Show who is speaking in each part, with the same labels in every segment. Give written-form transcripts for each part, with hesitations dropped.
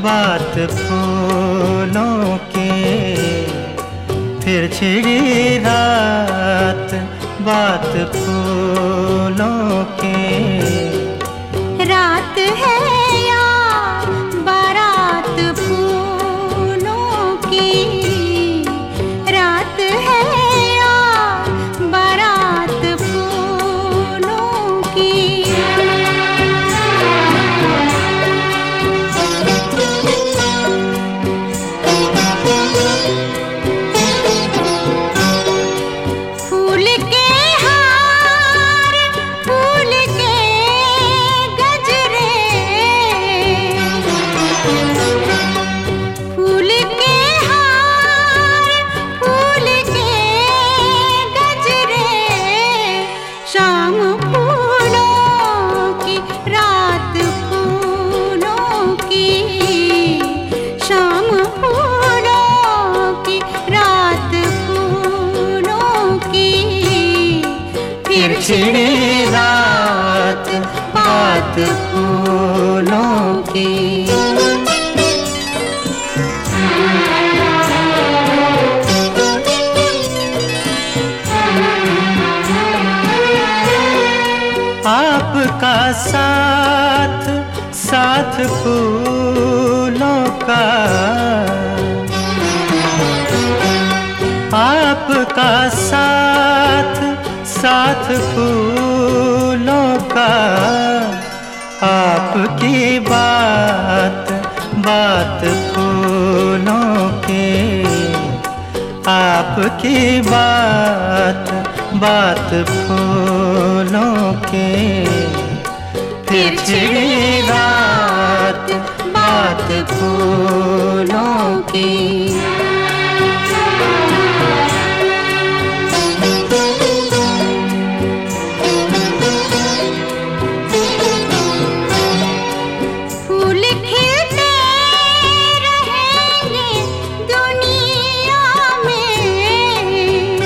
Speaker 1: बात फूलों की, फिर छिड़ी रात बात फूलों की।
Speaker 2: रात है या बारात फूलों की, रात है या बारात फूलों की। फूल के हार, फूल के गजरे, फूल के हार, फूल के गजरे, शाम फूलों की रात फूलों की, शाम फूलों की रात फूलों की।
Speaker 1: फिर छिड़ी रात बात फूलों की। आपका साथ साथ फूलों का, आपका साथ साथ फूलों का, आपकी बात बात फूलों की, आपकी बात बात फूलों की। फिर छिड़ी रात बात फूलों की।
Speaker 2: फूल खिलते रहेंगे दुनिया में,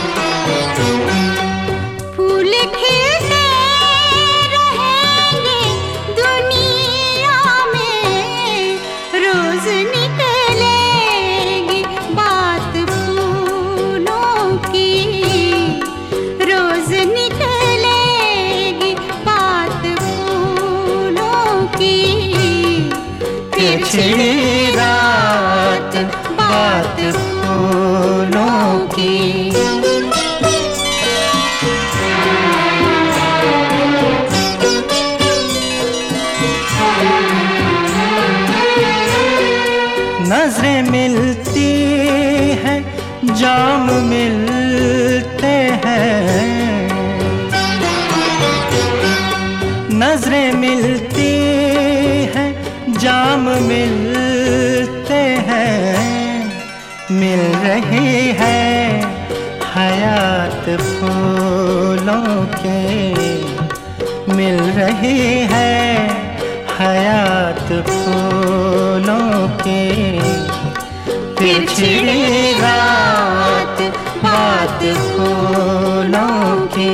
Speaker 2: फूल खिलते रहेंगे दुनिया में। रोज निकलेगी बात फूलों की, रोज निकलेगी बात फूलों की।
Speaker 1: फिर छिड़ी रात बात फूलों की। नजरें मिलती हैं, जाम मिलते हैं, नजरें मिलती हैं, जाम मिलते हैं। मिल रही है हयात फूलों की, मिल रही है हयात फूलों की। फिर छिड़ी रात बात फूलों की।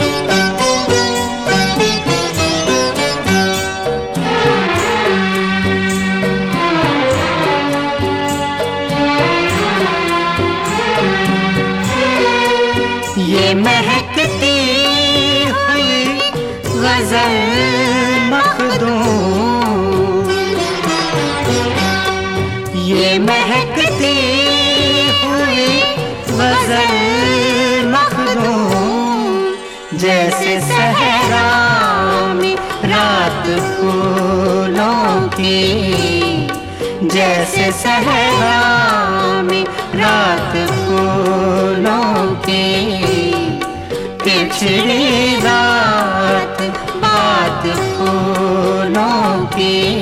Speaker 1: ये महकती हुई गजल मखदूम, ये महकती हुई गजल मखदूम। जैसे सहरा में रात फूलों की, जैसे सहरा में रात फूलों की। फिर छिड़ी रात बात फूलों की।